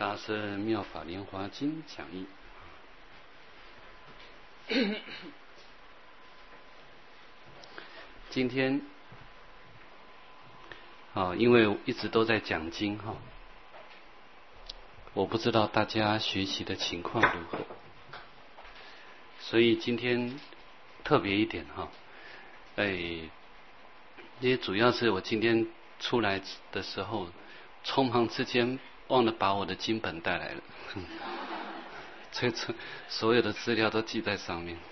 大师妙法莲华经讲义。今天因为一直都在讲经我不知道大家学习的情况如何，所以今天特别一点也主要是我今天出来的时候，匆忙之间忘了把我的经本带来了，所有的资料都记在上面。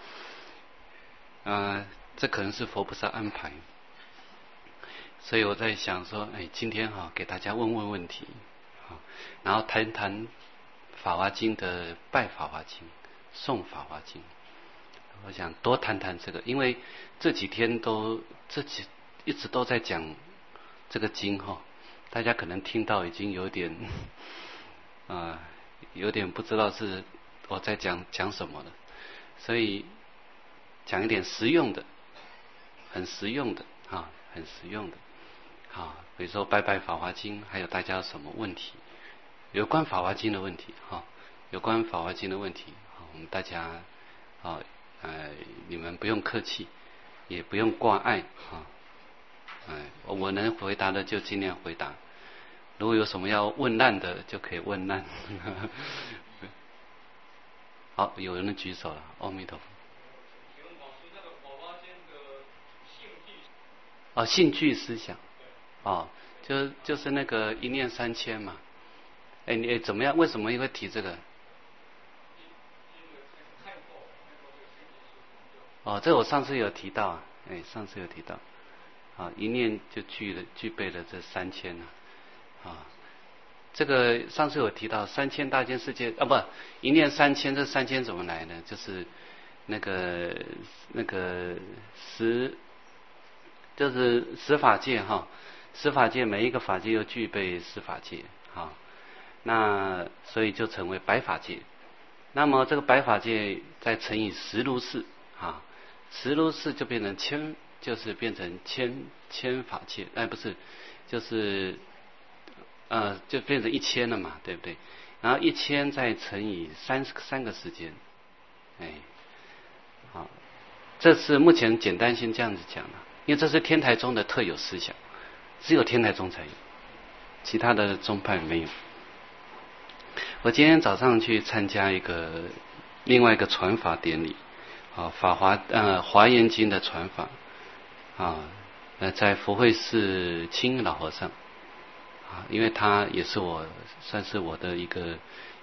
这可能是佛菩萨安排，所以我在想说，今天给大家问问题，然后谈谈法华经的拜法华经、诵法华经。我想多谈谈这个，因为这几天一直都在讲这个经大家可能听到已经有点不知道是我在讲什么了，所以讲一点实用的，很实用的很实用的比如说拜法华经，还有大家有什么问题，有关法华经的问题有关法华经的问题我们大家你们不用客气，也不用挂碍我能回答的就尽量回答，如果有什么要问难的就可以问难。好，有人举手了，阿弥陀佛。 请问老师，那个法华经的性具思想就是那个一念三千嘛。你怎么样？为什么会提这个？这我上次有提到上次有提到一念就具备了这3000这个上次有提到3000大千世界一念3000，这3000怎么来呢？就是那个就是十法界十法界每一个法界又具备十法界那所以就成为百法界。那么这个百法界再乘以10如是10如是就变成千法界，不是，就是就变成1000了嘛，对不对？然后1000再乘以3个时间，这是目前简单先这样子讲了，因为这是天台宗的特有思想，只有天台宗才有，其他的宗派没有。我今天早上去参加另外一个传法典礼华严经的传法在福慧寺清老和尚因为他也是算是我的一个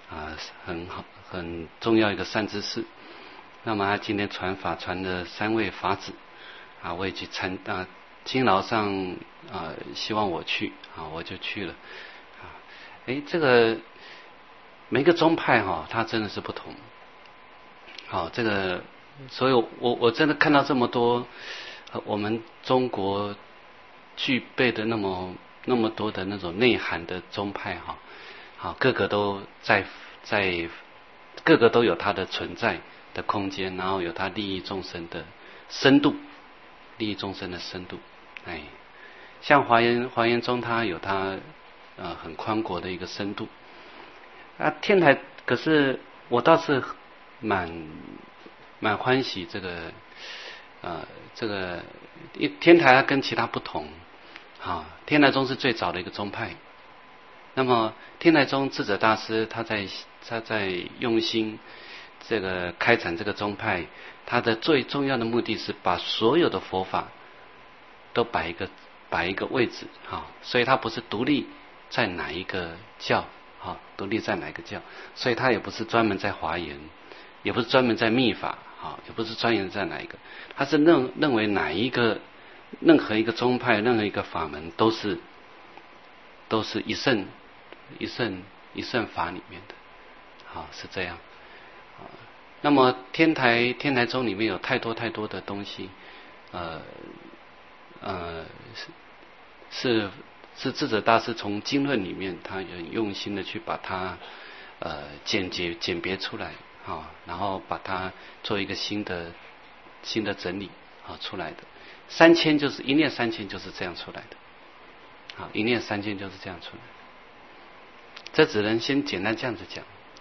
很重要一个善知识。那么他今天传法传了3位法子我也去清老上希望我去我就去了这个每个宗派它真的是不同这个所以我真的看到这么多我们中国具备的那么多的那种内涵的宗派各个都各个都有它的存在的空间，然后有它利益众生的深度，像华严宗它有它很宽阔的一个深度天台，可是我倒是蛮欢喜这个天台它跟其他不同天台宗是最早的一个宗派。那么天台宗智者大师他在用心这个开展这个宗派，他的最重要的目的是把所有的佛法都摆一个位置所以他不是独立在哪一个教所以他也不是专门在华严，也不是专门在密法也不是专门在哪一个，他是认为任何一个宗派，任何一个法门都是一圣法里面的是这样那么天台宗里面有太多的东西是智者大师从经论里面他很用心的去把它简别出来然后把它做一个新的整理出来的。3000就是一念3000就是这样出来的一念3000就是这样出来的。 这只能先简单这样子讲。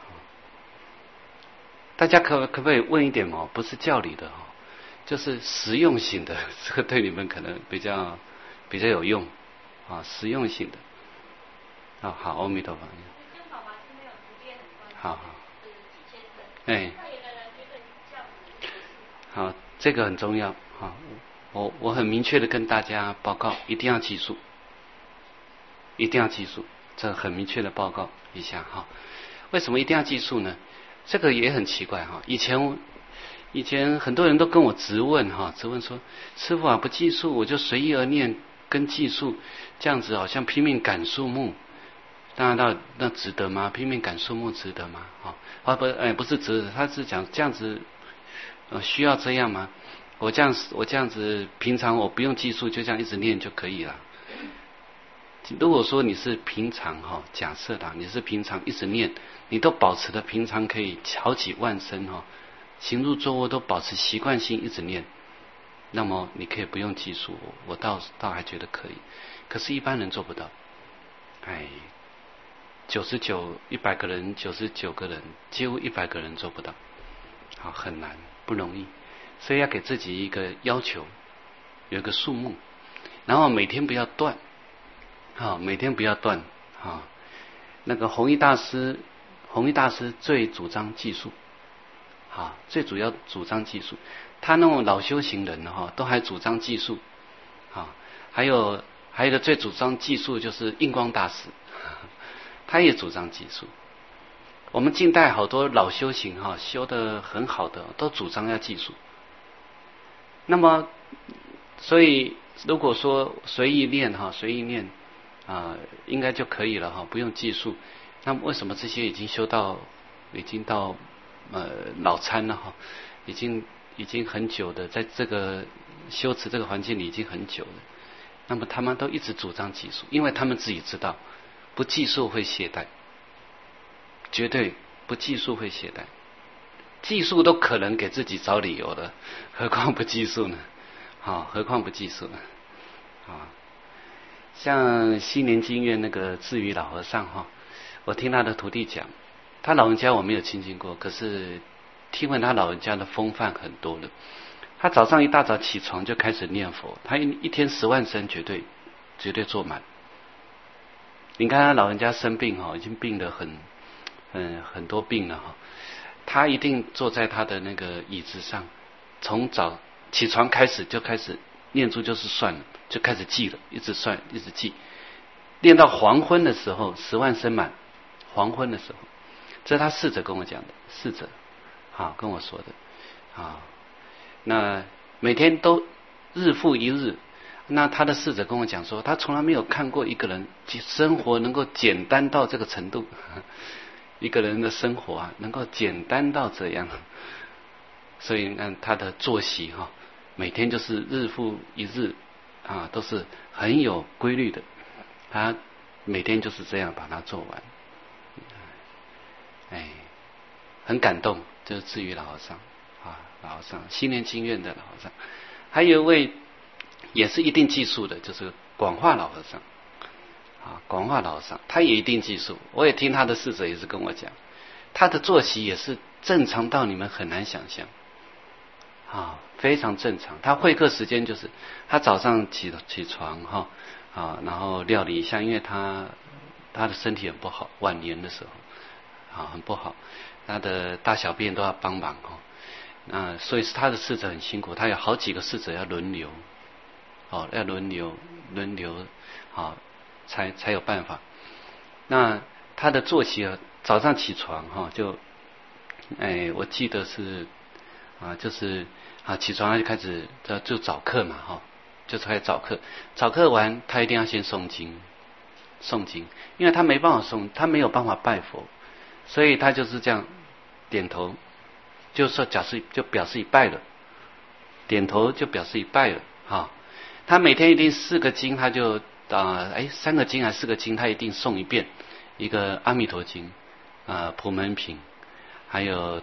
大家可不可以问一点哦？不是教理的哦，就是实用性的，这个对你们可能比较有用啊，实用性的。好，阿弥陀佛。好，哎，好，这个很重要。好，我很明确的跟大家报告，一定要记住，一定要记住，这很明确的报告一下哈。为什么一定要记住呢？这个也很奇怪哈。以前很多人都跟我质问哈，质问说，师父啊，不计数我就随意而念，跟计数这样子好像拼命赶数目，当然那值得吗？拼命赶数目值得吗？不是值得，他是讲这样子需要这样吗？我这样子平常我不用计数，就这样一直念就可以了。如果说你是平常假设啦，你是平常一直念，你都保持的平常可以好几万声行住坐卧都保持习惯性一直念，那么你可以不用计数，我倒还觉得可以。可是一般人做不到，100个人99个人，几乎100个人做不到，很难，不容易。所以要给自己一个要求，有一个数目，然后每天不要断，每天不要断。那个弘一大师最主张计数，最主要主张计数。他那种老修行人都还主张计数，还有一个最主张计数就是印光大师，他也主张计数。我们近代好多老修行修得很好的都主张要计数。那么所以如果说随意念应该就可以了不用计数。那么为什么这些已经到脑参了已经很久的，在这个修持这个环境里已经很久了，那么他们都一直主张计数，因为他们自己知道不计数会懈怠，绝对不计数会懈怠。计数都可能给自己找理由的，何况不计数呢？何况不计数呢？像西年经院那个智鱼老和尚我听他的徒弟讲，他老人家我没有亲近过，可是听闻他老人家的风范很多了。他早上一大早起床就开始念佛，他一天10万声绝对做满。你看他老人家生病已经病得很多病了他一定坐在他的那个椅子上，从早起床开始就开始念珠，就是算了，就开始记了，一直算一直记，念到黄昏的时候10万声满。黄昏的时候，这是他侍者跟我讲的，侍者跟我说的那每天都日复一日。那他的侍者跟我讲说，他从来没有看过一个人生活能够简单到这个程度，一个人的生活能够简单到这样。所以他的作息每天就是日复一日都是很有规律的，他每天就是这样把它做完。很感动，就是智鱼老和尚老和尚，西年经院的老和尚。还有一位也是一定计数的，就是广化老和尚广化老和尚他也一定计数。我也听他的侍者也是跟我讲，他的作息也是正常到你们很难想象非常正常。他会客时间就是他早上起床然后料理一下，因为他的身体很不好，晚年的时候很不好，他的大小便都要帮忙所以是他的侍者很辛苦，他有好几个侍者要轮流要轮流才有办法。那他的作息早上起床就我记得是就是起床他就开始就早课嘛就开始早课，早课完他一定要先诵经，因为他没办法诵，他没有办法拜佛，所以他就是这样点头，就表示已拜了，点头就表示已拜了他每天一定4个经，他就3个经还是4个经，他一定诵一遍，一个阿弥陀经普门品，还有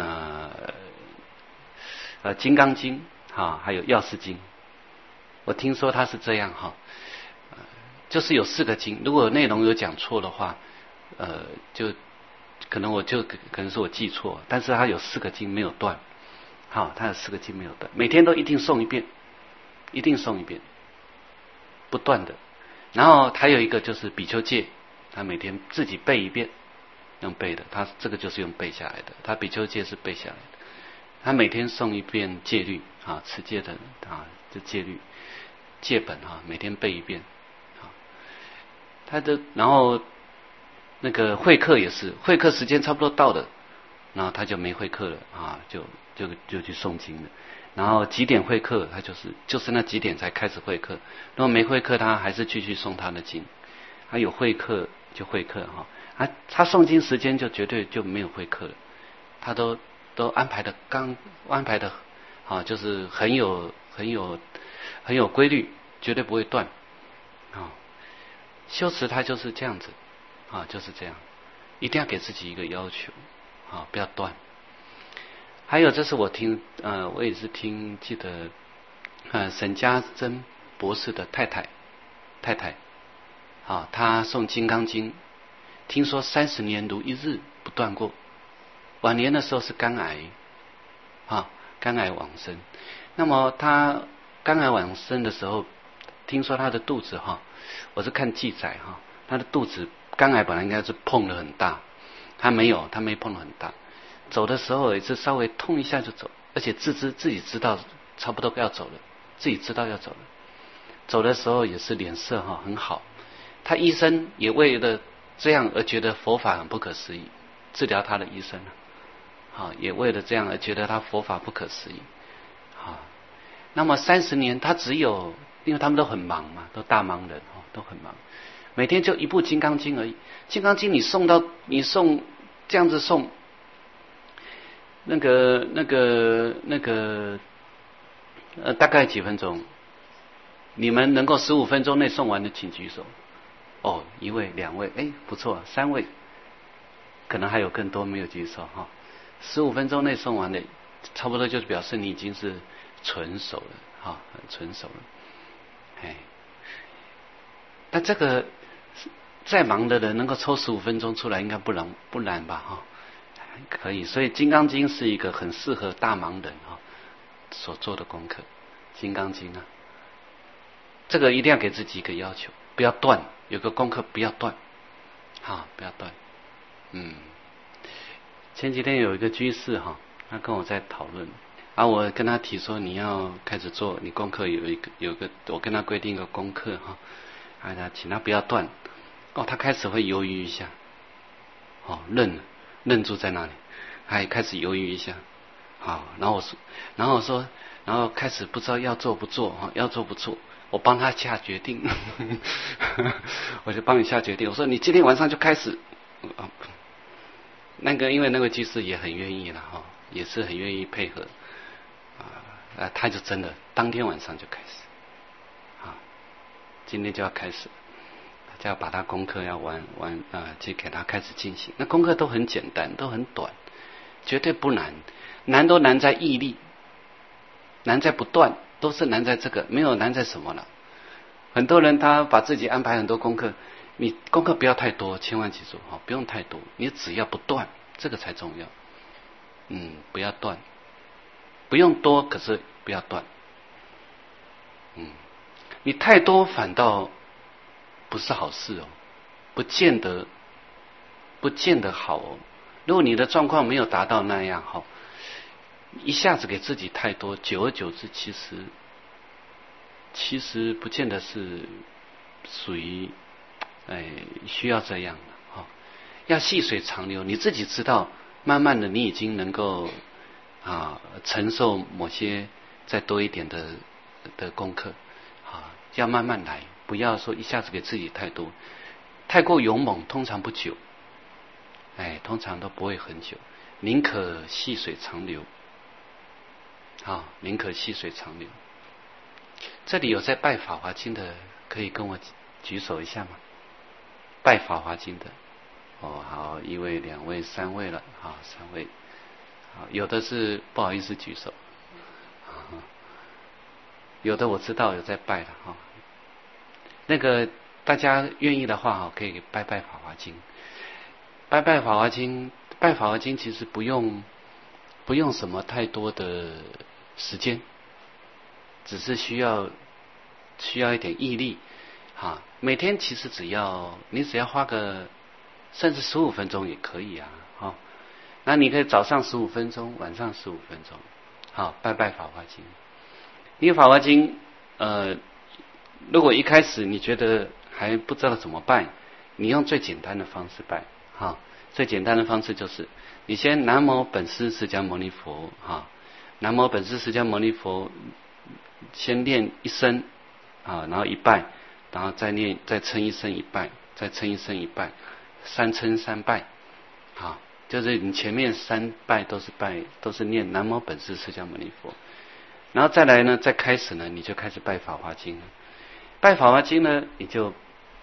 金刚经还有药师经。我听说他是这样就是有4个经，如果内容有讲错的话就可能是我记错，但是他有4个经没有断，好，他有4个经没有断，每天都一定诵一遍，一定诵一遍，不断的。然后还有一个就是比丘戒，他每天自己背一遍，用背的，他这个就是用背下来的，他比丘戒是背下来的，他每天诵一遍戒律啊，持戒的啊，这戒律戒本啊，每天背一遍啊，然后那个会课也是，会课时间差不多到了，然后他就没会课了啊，就去诵经了。然后几点会课，他就是那几点才开始会课。如果没会课，他还是继续诵他的经。他有会课就会课哈，他诵经时间就绝对就没有会课了，他都安排的啊，就是很有规律，绝对不会断啊。修持他就是这样子啊，就是这样，一定要给自己一个要求啊，不要断。还有这是我我也是记得沈家珍博士的太太啊，她诵《金刚经》，听说30年如一日不断过，晚年的时候是肝癌啊，肝癌往生。那么她肝癌往生的时候，听说她的肚子我是看记载她的肚子肝癌本来应该是碰得很大，她没碰得很大，走的时候也是稍微痛一下就走，而且自己知道差不多要走了，自己知道要走了，走的时候也是脸色很好。他医生也为了这样而觉得佛法很不可思议，治疗他的医生也为了这样而觉得他佛法不可思议那么30年他因为他们都很忙嘛，都大忙人都很忙，每天就一部《金刚经》而已。《金刚经》你诵这样子诵，那个大概几分钟？你们能够15分钟内诵完的，请举手。1位、2位，不错，3位，可能还有更多没有举手15分钟内诵完的，差不多就是表示你已经是纯熟了很纯熟了。但这个再忙的人能够抽15分钟出来，应该不难吧可以。所以《金刚经》是一个很适合大忙人所做的功课，《金刚经》这个一定要给自己一个要求，不要断。有个功课不要断不要断。前几天有一个居士他跟我在讨论我跟他提说你要开始做，你功课有个我跟他规定一个功课请他不要断他开始会犹豫一下愣住在那里，他也开始犹豫一下然后开始不知道要做不做要做不做，我帮他下决定我就帮你下决定，我说你今天晚上就开始因为那个居士也很愿意了也是很愿意配合他就真的当天晚上就开始今天就要开始，就要把他功课要完就给他开始进行。那功课都很简单，都很短，绝对不难，都难在毅力，难在不断，都是难在这个，没有难在什么了。很多人他把自己安排很多功课，你功课不要太多，千万记住不用太多，你只要不断，这个才重要。不要断，不用多，可是不要断。你太多反倒不是好事不见得好如果你的状况没有达到那样一下子给自己太多，久而久之，其实不见得是属于需要这样的要细水长流，你自己知道，慢慢的你已经能够承受某些再多一点的功课要慢慢来，不要说一下子给自己太多，太过勇猛通常不久，通常都不会很久，宁可细水长流宁可细水长流。这里有在拜法华经的，可以跟我举手一下吗？拜法华经的好，1位、2位、3位了3位有的是不好意思举手有的我知道有在拜的那个大家愿意的话可以拜法华经。 拜法华经，拜法华经其实不用什么太多的时间，只是需要一点毅力啊。每天其实只要花个甚至15分钟也可以啊。好，那你可以早上15分钟，晚上15分钟，好，拜法华经。因为法华经如果一开始你觉得还不知道怎么拜，你用最简单的方式拜。好，最简单的方式就是你先南无本师释迦牟尼佛，哈，南无本师释迦牟尼佛，先念一声啊，然后一拜，然后再称一声一拜，再称一声一拜，三称三拜，好，就是你前面3拜都是念南无本师释迦牟尼佛，然后再来呢，再开始呢，你就开始拜法华经了。拜法华经呢，你就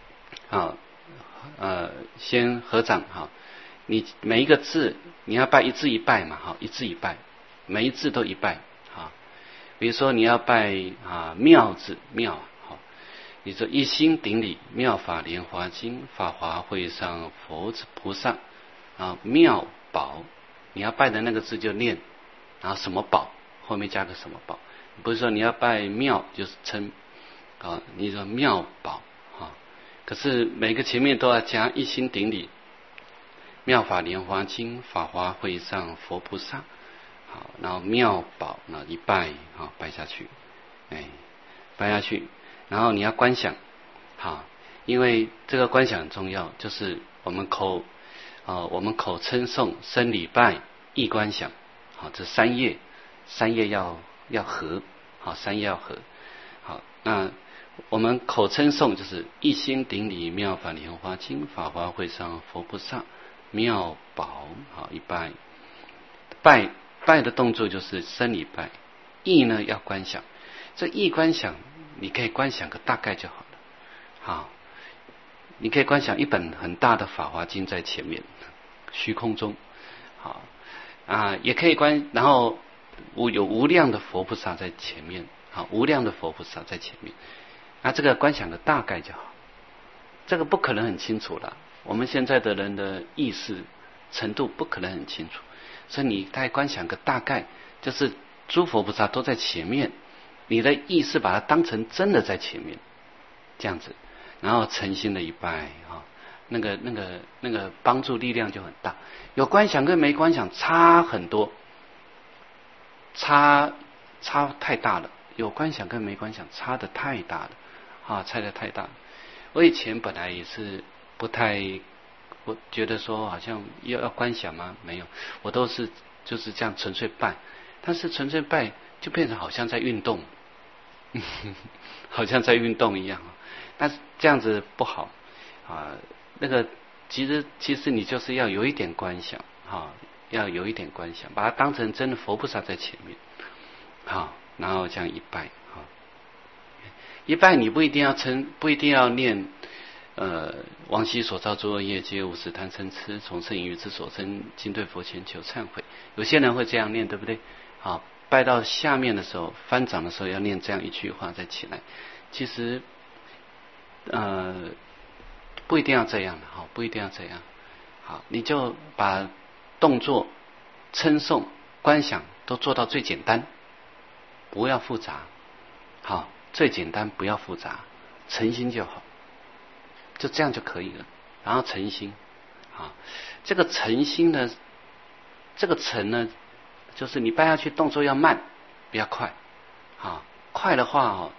先合掌哈，你每一个字你要拜一字一拜嘛，哈，一字一拜，每一字都一拜哈。比如说你要拜妙字妙，好，你说一心顶礼妙法莲华经，法华会上佛菩萨妙宝，你要拜的那个字就念，然后什么宝后面加个什么宝，不是说你要拜妙就是称你说妙宝。可是每个前面都要加一心顶礼妙法莲华经，法华会上佛菩萨，好，然后妙宝那一拜，好，拜下去，拜下去，然后你要观想，好，因为这个观想很重要，就是我们口称诵生礼拜意观想，好，这三业要合，好，三业要合，好，那我们口称诵就是一心顶礼妙法莲华经，法华会上佛菩萨妙宝，好，一拜，拜的动作就是生礼拜，意呢要观想，这意观想你可以观想个大概就好了，好，你可以观想一本很大的法华经在前面虚空中，好也可以然后有无量的佛菩萨在前面，好，无量的佛菩萨在前面，那这个观想的大概就好，这个不可能很清楚了，我们现在的人的意识程度不可能很清楚，所以你大概观想个大概，就是诸佛菩萨都在前面，你的意识把它当成真的在前面，这样子，然后诚心的一拜那个帮助力量就很大。有观想跟没观想差很多，差太大了，有观想跟没观想差的太大了差的太大了。我以前本来也是不太，我觉得说好像要观想吗？没有，我都是就是这样纯粹拜，但是纯粹拜就变成好像在运动好像在运动一样，但是这样子不好那个其实你就是要有一点观想要有一点观想，把它当成真的佛菩萨在前面，好，然后这样一拜一拜你不一定要念往昔所造诸恶业皆无始贪嗔痴从生淫欲之所生，今对佛前求忏悔。有些人会这样念，对不对？好，拜到下面的时候，翻掌的时候要念这样一句话再起来。其实不一定要这样的，不一定要这样。好，你就把动作、称颂、观想都做到最简单，不要复杂。好，最简单，不要复杂，诚心就好，就这样就可以了。然后诚心，这个诚心呢，这个诚呢，就是你拜下去动作要慢，不要快。快的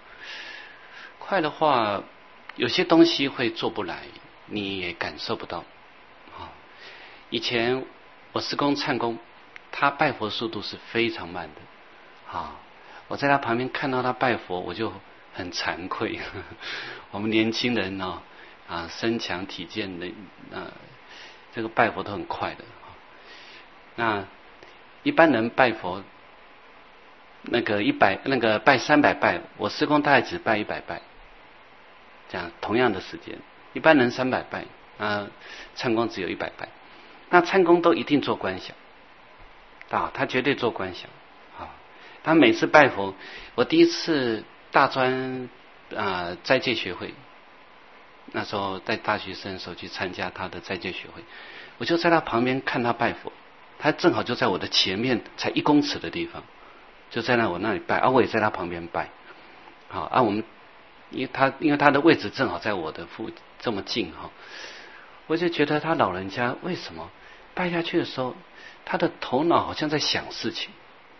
话，有些东西会做不来，你也感受不到。以前我师公忏公，他拜佛速度是非常慢的。我在他旁边看到他拜佛，我就很惭愧。我们年轻人身强体健的这个拜佛都很快的。那一般人拜佛，那个拜300拜，我师公大概只拜100拜，这样同样的时间，一般人300拜，忏公只有100拜。那忏公都一定做观想他绝对做观想他每次拜佛，我第一次大专斋戒学会那时候在大学生的时候去参加他的斋戒学会，我就在他旁边看他拜佛，他正好就在我的前面，才1公尺的地方，就在我那里拜，我也在他旁边拜。好我们因为他的位置正好在我的这么近我就觉得他老人家为什么拜下去的时候，他的头脑好像在想事情，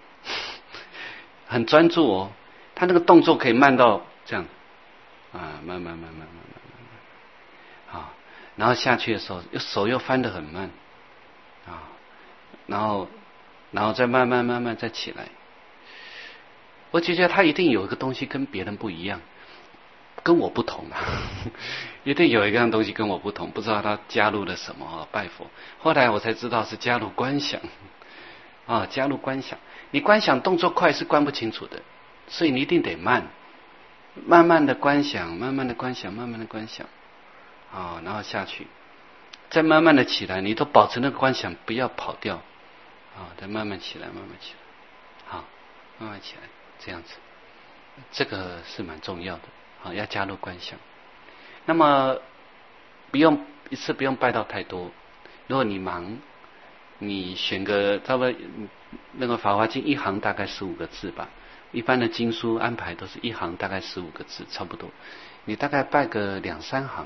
很专注他那个动作可以慢到这样慢，然后下去的时候手又翻得很慢然后再慢慢再起来。我就觉得他一定有一个东西跟别人不一样，跟我不同一定有一样东西跟我不同，不知道他加入了什么拜佛。后来我才知道是加入观想加入观想。你观想动作快是观不清楚的，所以你一定得慢慢的观想，慢慢的观想，慢慢的观想然后下去，再慢慢的起来，你都保持那个观想不要跑掉再慢慢起来，慢慢起来，慢慢起来，这样子，这个是蛮重要的要加入观想。那么一次不用拜到太多，如果你忙，你选个差不多那个《法华经》一行大概15个字吧，一般的经书安排都是一行大概15个字，差不多。你大概拜个2-3行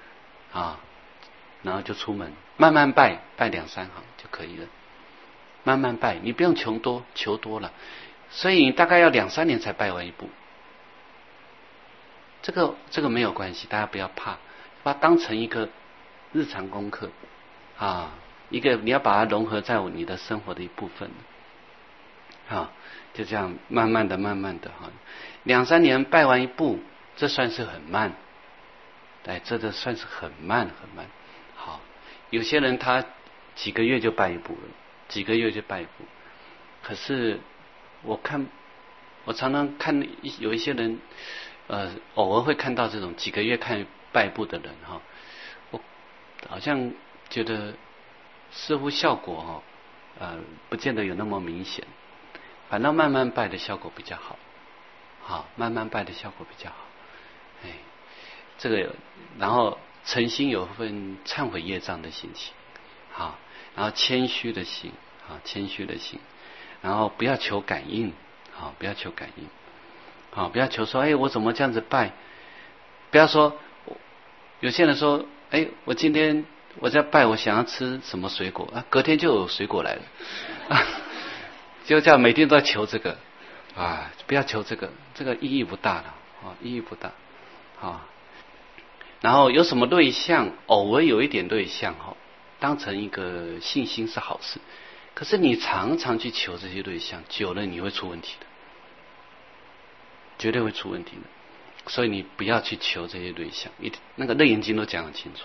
然后就出门，慢慢拜2-3行就可以了。慢慢拜，你不用求多了，所以你大概要2-3年才拜完一部。这个没有关系，大家不要怕，把它当成一个日常功课一个你要把它融合在你的生活的一部分就这样慢慢的2-3年拜完一部，这算是很慢，这算是很慢。好，有些人他几个月就拜一部了，可是我常常看有一些人偶尔会看到这种几个月拜一部的人我好像觉得似乎效果不见得有那么明显，反正慢慢拜的效果比较好，慢慢拜的效果比较好。这个然后诚心有份忏悔业障的心情，然后谦虚的心，然后不要求感应，不要求感应，不要求说我怎么这样子拜，不要说有些人说我今天我在拜，我想要吃什么水果隔天就有水果来了就这样每天都在求这个不要求这个意义不大了意义不大然后有什么类象，偶尔有一点类象当成一个信心是好事，可是你常常去求这些类象，久了你会出问题的，绝对会出问题的。所以你不要去求这些类象，那个《楞严经》都讲很清楚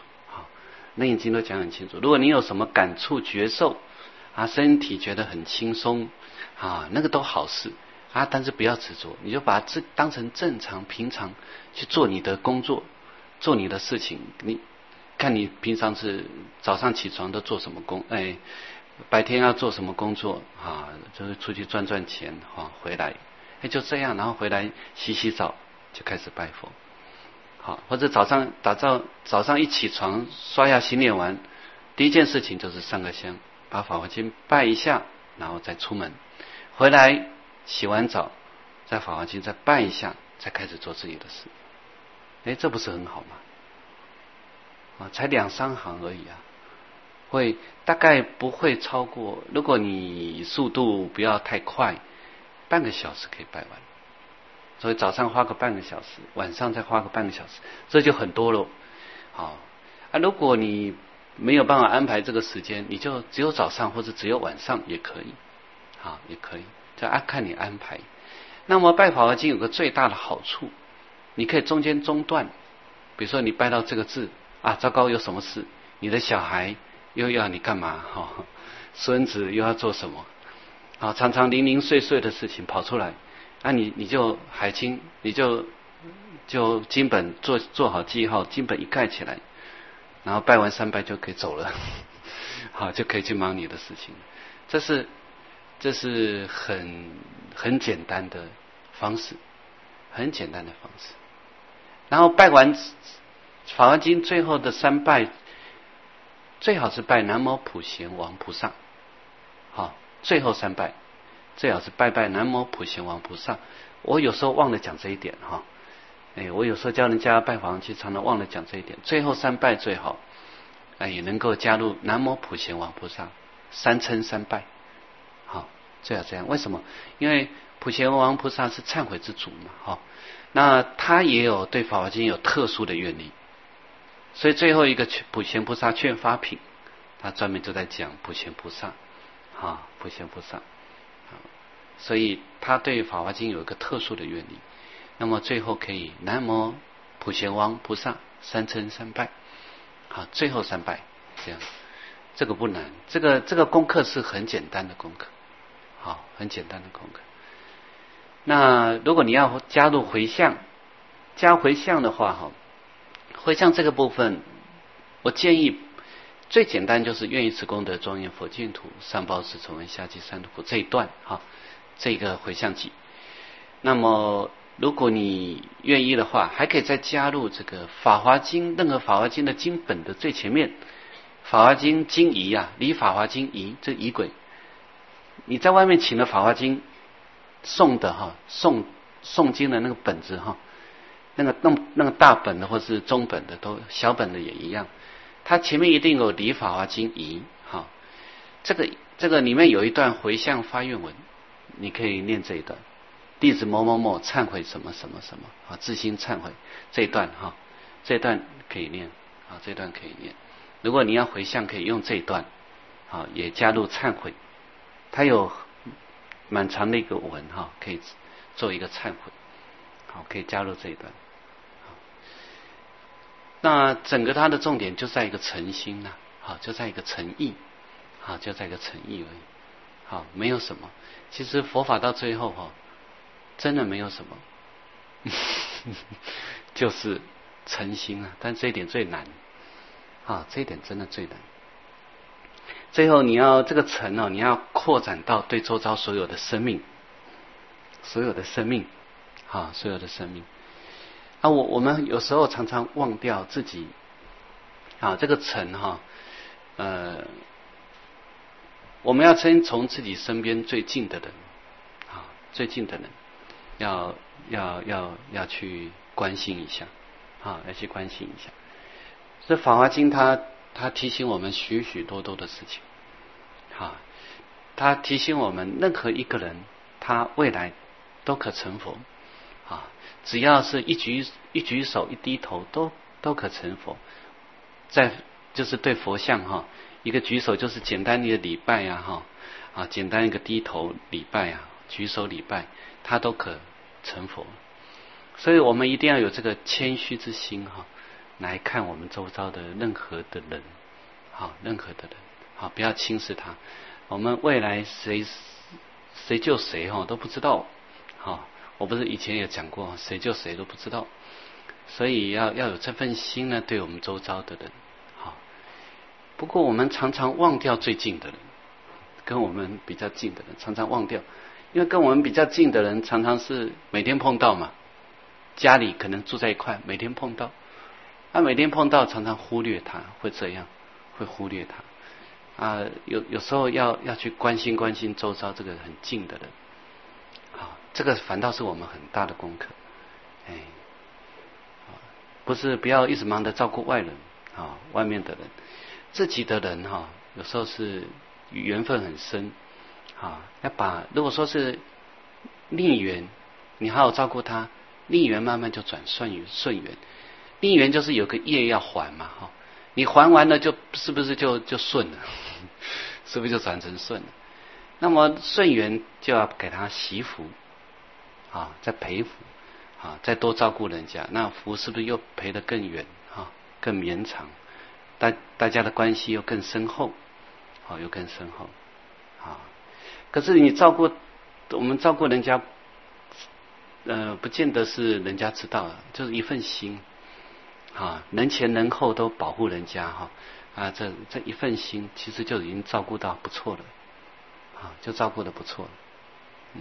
《楞严经》都讲很清楚。如果你有什么感触觉受身体觉得很轻松那个都好事但是不要执着，你就把这当成正常平常去做你的工作，做你的事情。你看你平常是早上起床都做什么白天要做什么工作就是出去赚钱回来就这样，然后回来洗澡就开始拜佛或者早上一起床刷牙洗脸完，第一件事情就是上个香，把法华经拜一下，然后再出门，回来洗完澡在法华经再拜一下，再开始做自己的事。这不是很好吗？才2-3行而已大概不会超过，如果你速度不要太快，半个小时可以拜完。所以早上花个半个小时，晚上再花个半个小时，这就很多了。如果你没有办法安排这个时间，你就只有早上或者只有晚上也可以也可以，这看你安排。那么拜法华经有个最大的好处，你可以中间中断，比如说你拜到这个字糟糕，有什么事，你的小孩又要你干嘛孙子又要做什么常常零零碎碎的事情跑出来，你就海清，你就经本做好记号，经本一盖起来，然后拜完3拜就可以走了就可以去忙你的事情。这是很简单的方式，然后拜完法华经最后的3拜，最好是拜南无普贤王菩萨。好，最后3拜最好是拜南无普贤王菩萨。我有时候忘了讲这一点哈。我有时候教人家拜法华经，常常忘了讲这一点。最后3拜最好，也能够加入南无普贤王菩萨3称3拜。好，最好这样。为什么？因为普贤王菩萨是忏悔之主嘛，哈。那他也有对法华经有特殊的愿力，所以最后一个普贤菩萨劝发品，他专门就在讲普贤菩萨，普贤菩萨。所以他对法华经有一个特殊的愿力。那么最后可以南无普贤王菩萨3称3拜。好，最后3拜这样，这个不难，这个功课是很简单的功课，好，很简单的功课。那如果你要加入回向，加回向的话，回向这个部分，我建议最简单就是愿以此功德庄严佛净土，上报四重恩，下济三途苦这一段，这个回向偈。那么如果你愿意的话，还可以再加入这个法华经，任何法华经的经本的最前面，法华经经仪离法华经仪，这仪轨，你在外面请了法华经诵的诵经的那个本子那个大本的或是中本的都小本的也一样，它前面一定有离法华经仪，这个里面有一段回向发愿文，你可以念这一段。弟子某某某忏悔什么什么什么自心忏悔这一段这一段可以念这一段可以念。如果你要回向，可以用这一段也加入忏悔，它有蛮长的一个文可以做一个忏悔，可以加入这一段。那整个它的重点就在一个诚心就在一个诚意，就在一个诚意而已，没有什么。其实佛法到最后真的没有什么就是诚心但这一点最难这一点真的最难。最后你要这个诚你要扩展到对周遭所有的生命，所有的生命我们有时候常常忘掉自己这个诚我们要先从自己身边最近的人最近的人要去关心一下要去关心一下。这法华经它提醒我们许许多多的事情它提醒我们任何一个人他未来都可成佛只要是一举手一低头都可成佛。就是对佛像一个举手就是简单的礼拜简单一个低头礼拜举手礼拜，他都可成佛。所以我们一定要有这个谦虚之心来看我们周遭的任何的人任何的人不要轻视他。我们未来谁救谁都不知道我不是以前也讲过，谁救谁都不知道。所以要有这份心呢，对我们周遭的人不过我们常常忘掉最近的人，跟我们比较近的人常常忘掉，因为跟我们比较近的人常常是每天碰到嘛，家里可能住在一块，每天碰到每天碰到常常忽略他，会这样，会忽略他有时候要去关心周遭这个很近的人这个反倒是我们很大的功课。不是不要一直忙着照顾外人外面的人，自己的人有时候是缘分很深要把，如果说是逆缘，你好好照顾他，逆缘慢慢就转顺缘。逆缘就是有个业要还嘛你还完了是不是就顺了是不是就转成顺了？那么顺缘就要给他惜福再培福再多照顾人家，那福是不是又培得更远更绵长，大家的关系又更深厚又更深厚可是我们照顾人家不见得是人家知道，就是一份心人前人后都保护人家这一份心其实就已经照顾到不错了就照顾得不错了。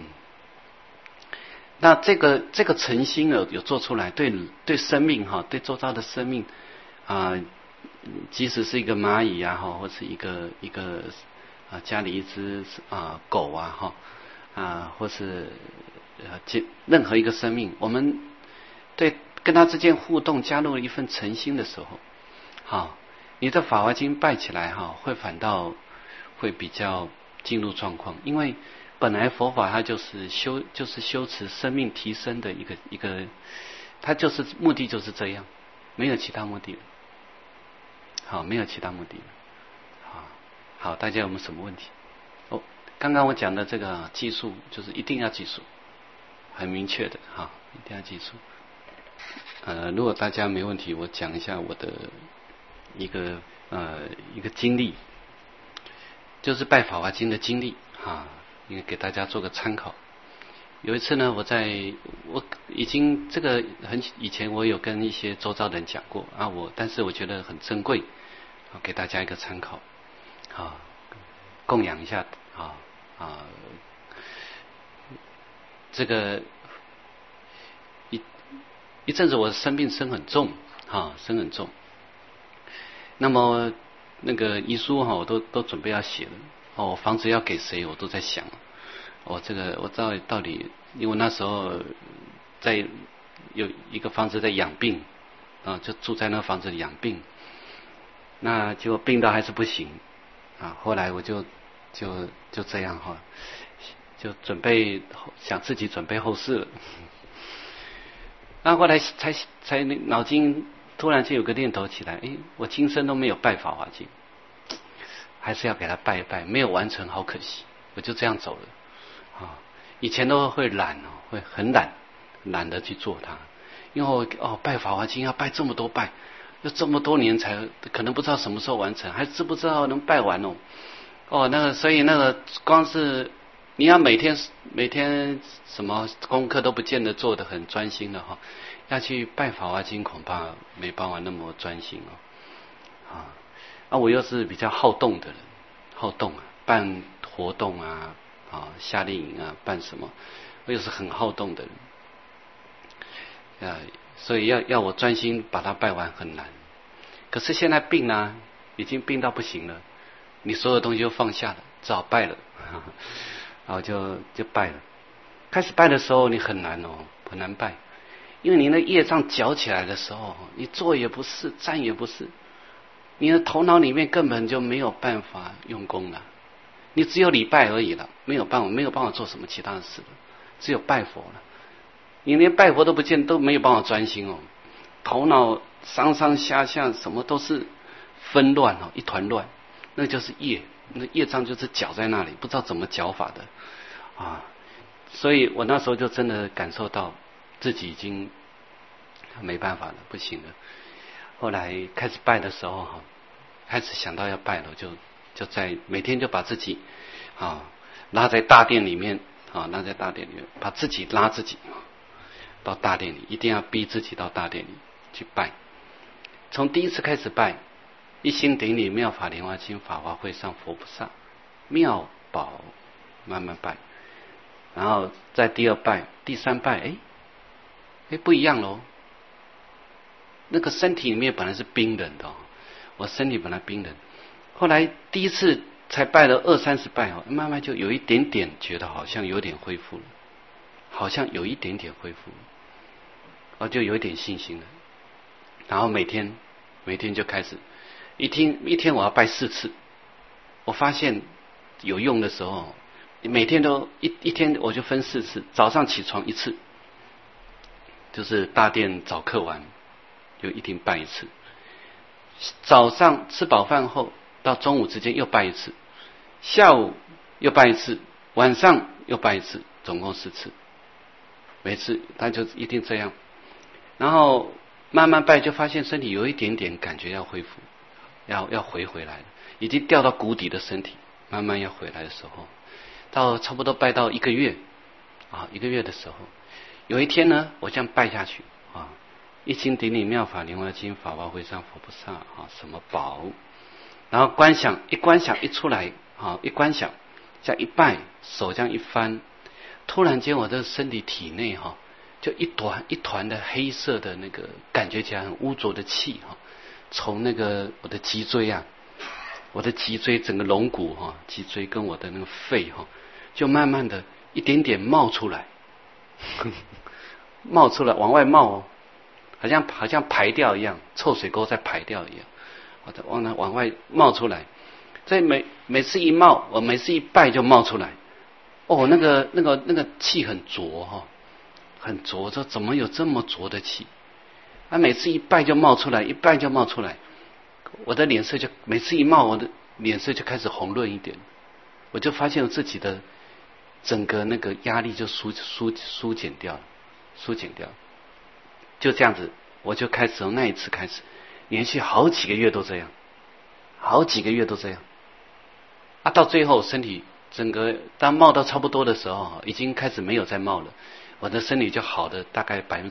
那这个诚心有做出来，对生命对周遭的生命即使是一个蚂蚁啊，或是一个家里一只狗啊，或是任何一个生命，我们对跟他之间互动加入了一份诚心的时候，你的法华经拜起来会反倒会比较进入状况，因为本来佛法它就是修持生命提升的一个，它就是目的就是这样，没有其他目的了。好，没有其他目的了。好，大家有没有什么问题？刚刚我讲的这个技术就是一定要记住，很明确的一定要记住。如果大家没问题，我讲一下我的一个经历，就是拜法华经的经历应该给大家做个参考。有一次呢，我已经这个以前我有跟一些周遭人讲过但是我觉得很珍贵，给大家一个参考供养一下这个一阵子我生病生很重生很重，那么那个遗书我都准备要写了我房子要给谁我都在想我到底因为那时候有一个房子在养病就住在那个房子里养病，那结果病到还是不行后来我就这样就想自己准备后事了。那后来才脑筋突然就有个念头起来，我今生都没有拜法华经，还是要给他拜一拜，没有完成好可惜，我就这样走了以前都会会很懒得去做它，因为拜法华经要拜这么多拜，要这么多年才可能不知道什么时候完成，还知不知道能拜完所以那个光是你要每天什么功课都不见得做得很专心的要去拜法华经恐怕没办法那么专心我又是比较好动的人，办活动夏令营办什么，我又是很好动的人所以要我专心把它拜完很难。可是现在病已经病到不行了，你所有东西都放下了，只好拜了然后就拜了。开始拜的时候你很难拜，因为你那业障搅起来的时候，你坐也不是，站也不是，你的头脑里面根本就没有办法用功了，你只有礼拜而已了，没有办法做什么其他的事了，只有拜佛了。你连拜佛都没有办法专心头脑上下什么都是纷乱一团乱，那就是业，那业障就是搅在那里，不知道怎么搅法的所以我那时候就真的感受到自己已经没办法了，不行了。后来开始拜的时候开始想到要拜了，就在每天就把自己拉在大殿里面把自己拉自己到大殿里，一定要逼自己到大殿里去拜。从第一次开始拜，一心顶礼妙法莲华经法华会上佛菩萨妙宝，慢慢拜，然后在第二拜第三拜不一样咯，那个身体里面本来是冰冷的我身体本来冰冷，后来第一次才拜了20-30拜慢慢就有一点点觉得好像有点恢复了，就有一点信心了。然后每天就开始一天我要拜4次，我发现有用的时候每天都一天我就分4次，早上起床1次，就是大殿早课完就一定拜1次，早上吃饱饭后到中午之间又拜1次，下午又拜1次，晚上又拜1次，总共4次，每次他就一定这样。然后慢慢拜就发现身体有一点点感觉要恢复，要回来了，已经掉到谷底的身体慢慢要回来的时候，到差不多拜到1个月1个月的时候，有一天呢我这样拜下去一心顶礼妙法莲华经法华会上佛菩萨什么宝，然后观想一出来一观想这样一拜，手这样一翻，突然间我的身体体内就一团的黑色的那个感觉起来很污浊的气从那个我的脊椎啊，我的脊椎整个龙骨哈，脊椎跟我的那个肺哈，就慢慢的一点点冒出来，冒出来往外冒哦，好像排掉一样，臭水沟在排掉一样，往外冒出来。所以每次一冒，我每次一拜就冒出来。哦，那个气很浊哈，很浊，说怎么有这么浊的气？啊，每次一拜就冒出来，一拜就冒出来。我的脸色就每次一冒，我的脸色就开始红润一点。我就发现我自己的整个那个压力就疏减掉了，就这样子，我就开始从那一次开始，连续好几个月都这样，啊，到最后身体整个当冒到差不多的时候，已经开始没有再冒了，我的身体就好的大概80%，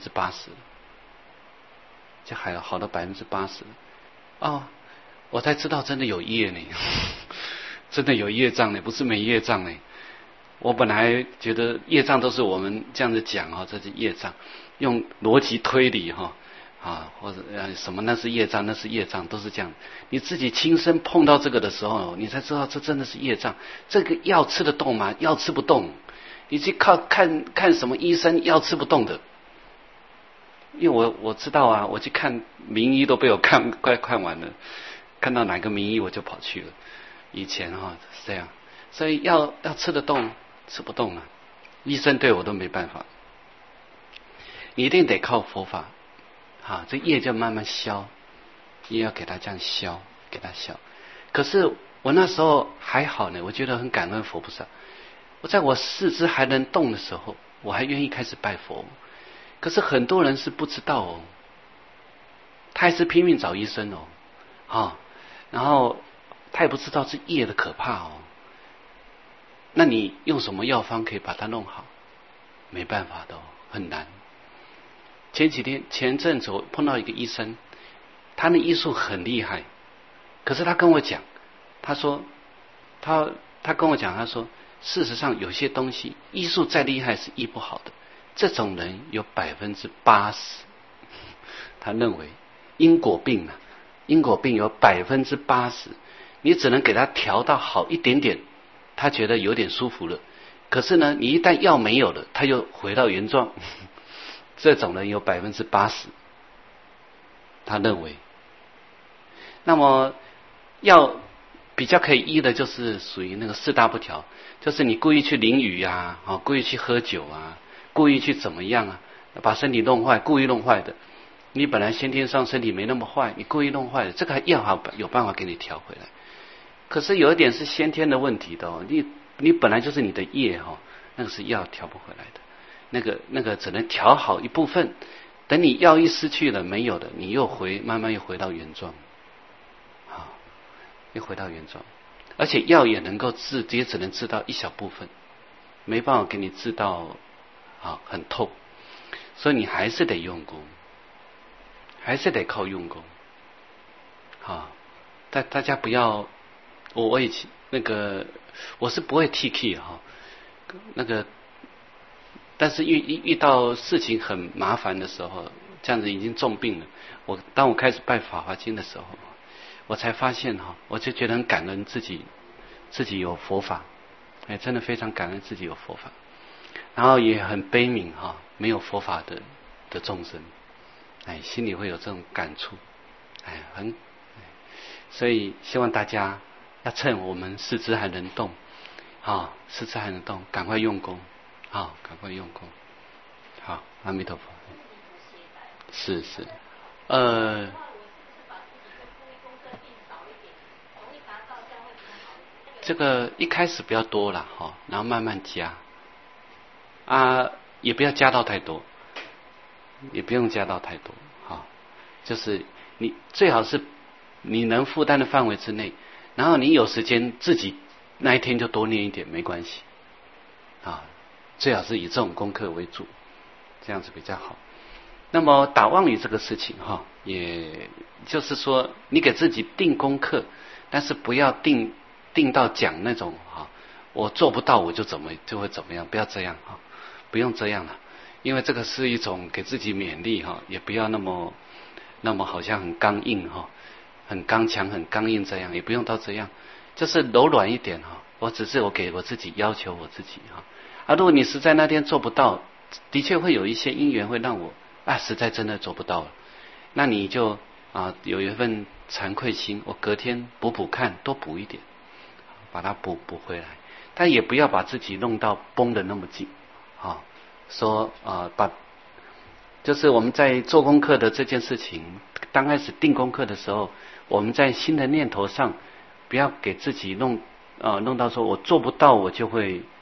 就好到80%哦，我才知道真的有业呢，真的有业障呢，不是没业障呢。我本来觉得业障都是我们这样子讲哈，这是业障，用逻辑推理哈啊，或者什么那是业障，那是业障，都是这样。你自己亲身碰到这个的时候，你才知道这真的是业障。这个药吃得动吗？药吃不动。你去看什么医生，药吃不动的。因为我知道啊，我去看名医都被我快看完了，看到哪个名医我就跑去了。以前哈是这样，所以要吃得动，吃不动啊，医生对我都没办法。你一定得靠佛法。啊，这业就慢慢消，也要给他这样消，给他消。可是我那时候还好呢，我觉得很感恩佛菩萨。我在我四肢还能动的时候，我还愿意开始拜佛。可是很多人是不知道哦，他还是拼命找医生哦，啊，然后他也不知道这业的可怕哦。那你用什么药方可以把它弄好？没办法的哦，很难。前阵子我碰到一个医生，他的医术很厉害，可是他跟我讲，他说他跟我讲，他说事实上有些东西医术再厉害是医不好的，这种人有80%，他认为因果病有80%，你只能给他调到好一点点，他觉得有点舒服了，可是呢，你一旦药没有了，他又回到原状。这种人有80%，他认为。那么要比较可以医的，就是属于那个4大不调，就是你故意去淋雨啊，故意去喝酒啊，故意去怎么样啊，把身体弄坏，故意弄坏的。你本来先天上身体没那么坏，你故意弄坏的，这个药好有办法给你调回来。可是有一点是先天的问题的哦，你本来就是你的业哈，那个是药调不回来的。那个只能调好一部分，等你药一失去了没有了，你慢慢又回到原状，好，又回到原状，而且药也能够治，也只能治到一小部分，没办法给你治到很透，所以你还是得用功，还是得靠用功，好，大家不要，我以前我是不会 TK 哈，那个。但是遇到事情很麻烦的时候，这样子已经重病了。当我开始拜法华经的时候，我才发现哈，我就觉得很感恩自己有佛法，真的非常感恩自己有佛法，然后也很悲悯哈，没有佛法的众生，心里会有这种感触，所以希望大家要趁我们四肢还能动，四肢还能动，赶快用功。好，赶快用功。好，阿弥陀佛。是。这个一开始不要多了哈，然后慢慢加。也不要加到太多，也不用加到太多。就是你最好是你能负担的范围之内，然后你有时间自己那一天就多念一点，没关系。最好是以这种功课为主，这样子比较好。那么打妄语这个事情也就是说你给自己定功课，但是不要定到讲那种我做不到我就会怎么样，不要这样不用这样了，因为这个是一种给自己勉励也不要那么好像很刚硬很刚强、很刚硬这样，也不用到这样，就是柔软一点哈。我只是我给我自己要求我自己哈。如果你实在那天做不到，的确会有一些因缘会让我实在真的做不到了，那你就有一份惭愧心，我隔天补看，多补一点，把它补回来，但也不要把自己弄到绷得那么紧啊。说就是我们在做功课的这件事情，刚开始定功课的时候，我们在新的念头上，不要给自己弄到说我做不到，我就会